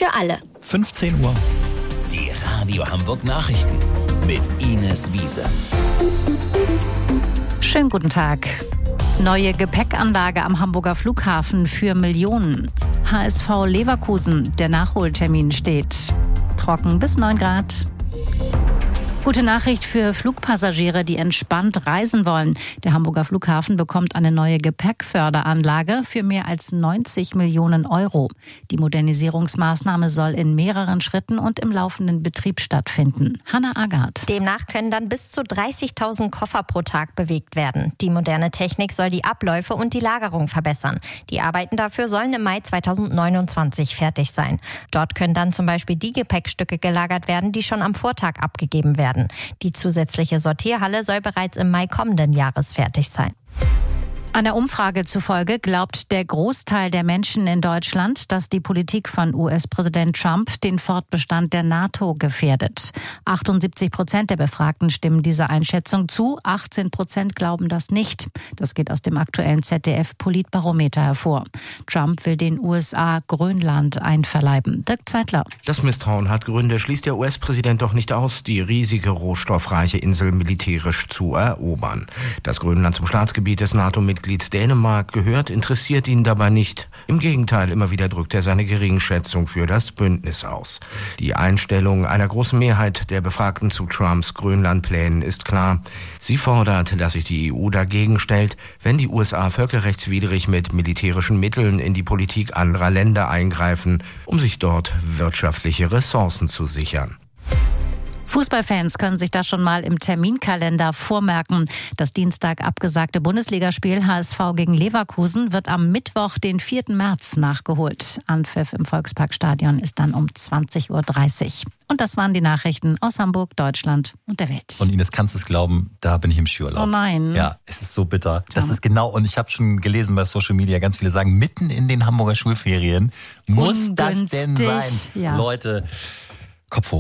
für alle. 15 Uhr. Die Radio Hamburg Nachrichten mit Ines Wiese. Schönen guten Tag. Neue Gepäckanlage am Hamburger Flughafen für Millionen. HSV Leverkusen, der Nachholtermin steht. Trocken bis 9 Grad. Gute Nachricht für Flugpassagiere, die entspannt reisen wollen. Der Hamburger Flughafen bekommt eine neue Gepäckförderanlage für mehr als 90 Millionen Euro. Die Modernisierungsmaßnahme soll in mehreren Schritten und im laufenden Betrieb stattfinden. Hanna Agard. Demnach können dann bis zu 30.000 Koffer pro Tag bewegt werden. Die moderne Technik soll die Abläufe und die Lagerung verbessern. Die Arbeiten dafür sollen im Mai 2029 fertig sein. Dort können dann zum Beispiel die Gepäckstücke gelagert werden, die schon am Vortag abgegeben werden. Die zusätzliche Sortierhalle soll bereits im Mai kommenden Jahres fertig sein. Einer Umfrage zufolge glaubt der Großteil der Menschen in Deutschland, dass die Politik von US-Präsident Trump den Fortbestand der NATO gefährdet. 78% der Befragten stimmen dieser Einschätzung zu, 18% glauben das nicht. Das geht aus dem aktuellen ZDF-Politbarometer hervor. Trump will den USA Grönland einverleiben. Dirk Zeitler. Das Misstrauen hat Gründe, schließt der US-Präsident doch nicht aus, die riesige rohstoffreiche Insel militärisch zu erobern. Das Grönland zum Staatsgebiet des NATO-Mitglieds Dänemark gehört, interessiert ihn dabei nicht. Im Gegenteil, immer wieder drückt er seine Geringschätzung für das Bündnis aus. Die Einstellung einer großen Mehrheit der Befragten zu Trumps Grönlandplänen ist klar. Sie fordert, dass sich die EU dagegen stellt, wenn die USA völkerrechtswidrig mit militärischen Mitteln in die Politik anderer Länder eingreifen, um sich dort wirtschaftliche Ressourcen zu sichern. Fußballfans können sich das schon mal im Terminkalender vormerken. Das Dienstag abgesagte Bundesligaspiel HSV gegen Leverkusen wird am Mittwoch, den 4. März, nachgeholt. Anpfiff im Volksparkstadion ist dann um 20.30 Uhr. Und das waren die Nachrichten aus Hamburg, Deutschland und der Welt. Und Ines, kannst du es glauben, da bin ich im Skiurlaub. Oh nein. Ja, es ist so bitter. Das ist genau, und ich habe schon gelesen bei Social Media, ganz viele sagen, mitten in den Hamburger Schulferien muss das denn sein? Ja. Leute, Kopf hoch.